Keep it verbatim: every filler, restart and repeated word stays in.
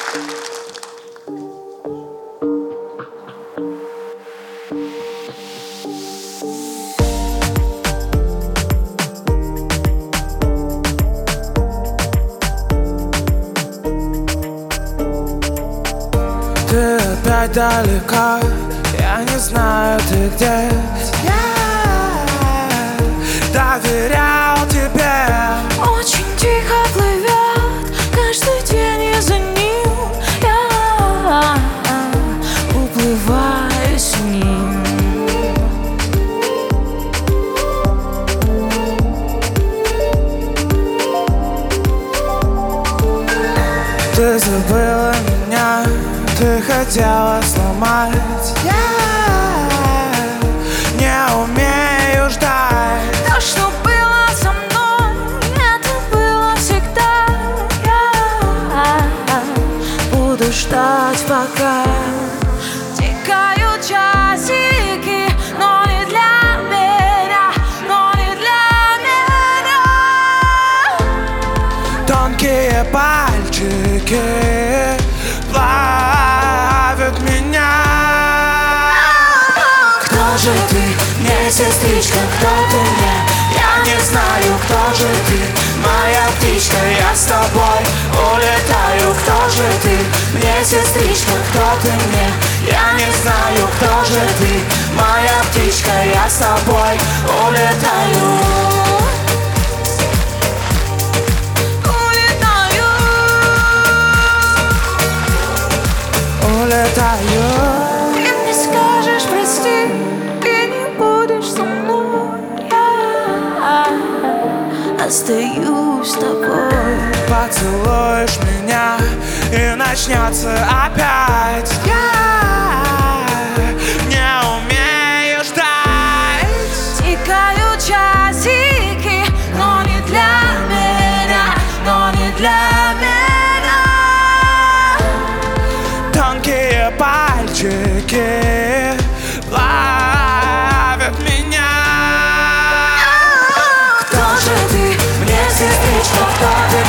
Ты опять далеко, я не знаю, ты где. Я доверял тебе. Очень тихо плывет каждый день, и за ним я уплываю с ним. Ты забыла меня, ты хотела сломать. Я не умею ждать. То, что было со мной, это было всегда. Я буду ждать, пока тикают часики, но не для меня, но не для меня. Тонкие пальчики плавят меня. Кто же ты, мне сестричка, кто ты мне? Я не знаю, кто же ты, моя птичка, я с тобой улетаю. Кто же ты, мне сестричка, кто ты мне? Я не знаю, кто же ты, моя птичка, я с тобой улетаю. Улетаю. Ты мне скажешь прости, ты не будешь со мной. Я остаюсь с тобой. Поцелуешь меня и начнется опять. Я не умею ждать. Тикают часики, но не для меня, но не для меня. Тонкие пальчики плавят меня. Кто же ты, мне сестричка, кто ты